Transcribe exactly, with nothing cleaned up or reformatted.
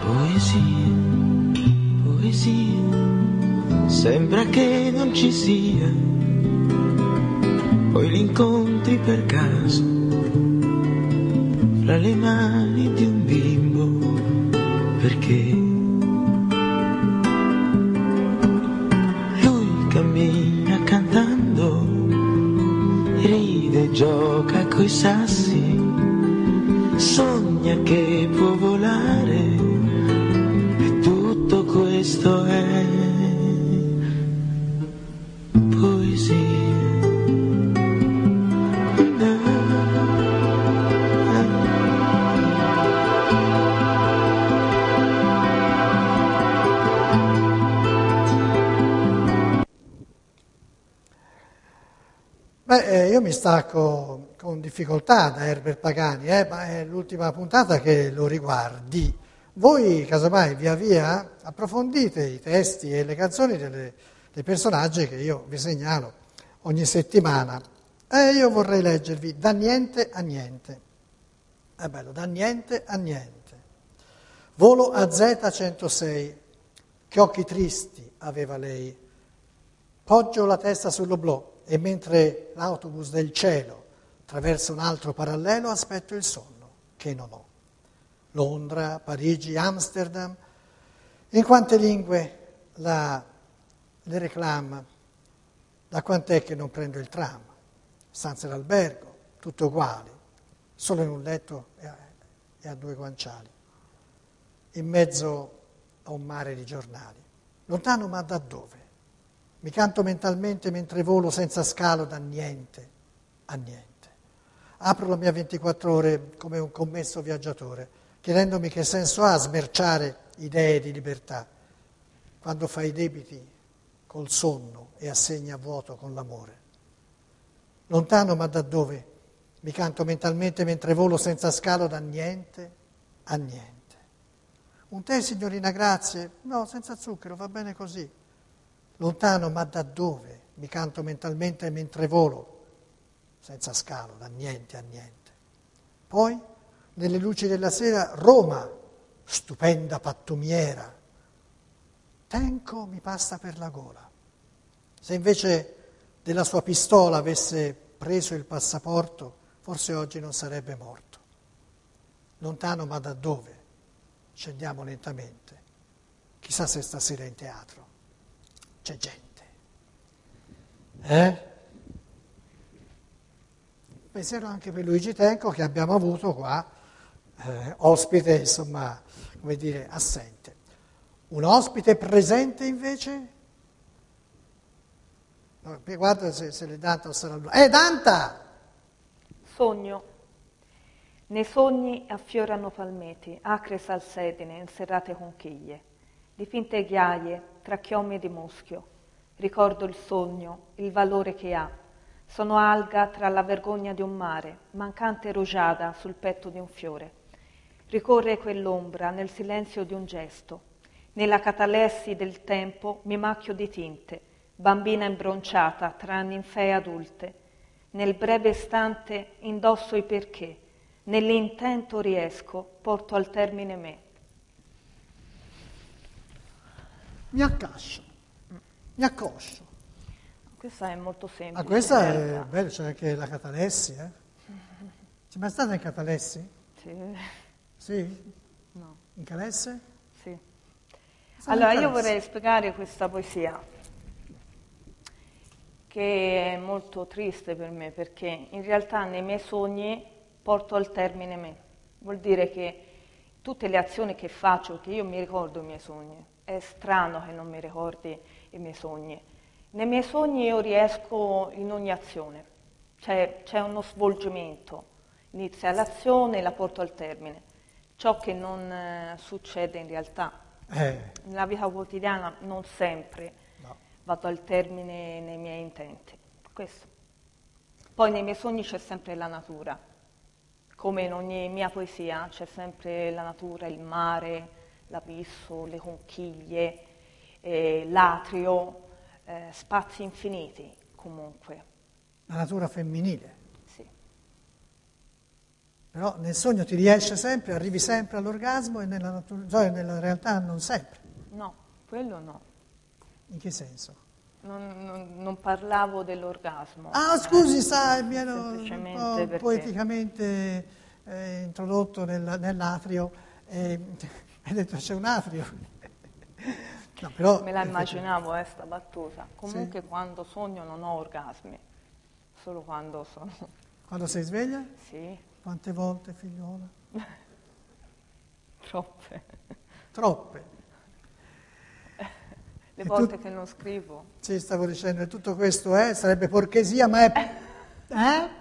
Poesia, poesia, sembra che non ci sia, poi li incontri per caso, fra le mani di un bimbo, perché lui cammina cantando, ride, gioca coi sassi, sogna che può volare. Questo è poesia. Beh, eh, io mi stacco con difficoltà da Herbert Pagani, eh, ma è l'ultima puntata che lo riguardi. Voi, casomai, via via approfondite i testi e le canzoni delle, dei personaggi che io vi segnalo ogni settimana. E io vorrei leggervi Da niente a niente. È bello, da niente a niente. Volo a Z centosei. Che occhi tristi aveva lei. Poggio la testa sull'oblò e mentre l'autobus del cielo attraversa un altro parallelo aspetto il sonno, che non ho. Londra, Parigi, Amsterdam, in quante lingue la, le reclama, da quant'è che non prendo il tram, stanze d'albergo, tutto uguali, solo in un letto e a, e a due guanciali, in mezzo a un mare di giornali, lontano ma da dove? Mi canto mentalmente mentre volo senza scalo da niente a niente. Apro la mia ventiquattro ore come un commesso viaggiatore, chiedendomi che senso ha smerciare idee di libertà quando fa i debiti col sonno e assegna vuoto con l'amore. Lontano ma da dove? Mi canto mentalmente mentre volo senza scalo da niente a niente. Un tè, signorina, grazie? No, senza zucchero, va bene così. Lontano ma da dove? Mi canto mentalmente mentre volo senza scalo da niente a niente. Poi nelle luci della sera, Roma, stupenda pattumiera. Tenco mi passa per la gola. Se invece della sua pistola avesse preso il passaporto, forse oggi non sarebbe morto. Lontano ma da dove? Scendiamo lentamente. Chissà se stasera in teatro c'è gente. Eh? Pensiero anche per Luigi Tenco che abbiamo avuto qua. Eh, ospite, insomma, come dire, assente. Un ospite presente invece? No, guarda se, se le Danta o sarà lui. Eh, Danta! Sogno. Nei sogni affiorano palmeti, acre salsedine, inserrate conchiglie, di finte ghiaie, tra chiome di muschio. Ricordo il sogno, il valore che ha. Sono alga tra la vergogna di un mare, mancante rugiada sul petto di un fiore. Ricorre quell'ombra nel silenzio di un gesto. Nella catalessi del tempo mi macchio di tinte, bambina imbronciata tra ninfee adulte. Nel breve istante indosso i perché, nell'intento riesco, porto al termine me. Mi accascio, mi accoscio. Questa è molto semplice. Ah, questa è bella, c'è anche la catalessi, eh? C'è mai stata in catalessi? Sì. Sì? No. In calesse? Sì. Sono Allora, in io calesse. vorrei spiegare questa poesia, che è molto triste per me, perché in realtà nei miei sogni porto al termine me. Vuol dire che tutte le azioni che faccio, che io mi ricordo i miei sogni, è strano che non mi ricordi i miei sogni. Nei miei sogni io riesco in ogni azione, cioè c'è uno svolgimento, inizia l'azione e la porto al termine, ciò che non eh, succede in realtà. Eh. Nella vita quotidiana non sempre No. vado al termine nei miei intenti. Questo. Poi nei miei sogni c'è sempre la natura, come in ogni mia poesia c'è sempre la natura, il mare, l'abisso, le conchiglie, eh, l'atrio, eh, spazi infiniti comunque. La natura femminile. Sì. Però nel sogno ti riesce sempre, arrivi sempre all'orgasmo e nella, natura, cioè nella realtà non sempre. No, quello no. In che senso? Non, non, non parlavo dell'orgasmo. Ah, scusi, sa, mi hanno un po' perché... poeticamente eh, introdotto nel, nell'atrio e hai detto c'è un atrio. No, però, Me la immaginavo, eh, sta battuta. Comunque sì. quando sogno non ho orgasmi, solo quando sono... Quando sei sveglia? Sì, Quante volte, figliola? troppe. Troppe. Le E volte tu- che non scrivo. Sì, stavo dicendo, e tutto questo è, sarebbe porchesia, ma è... Eh?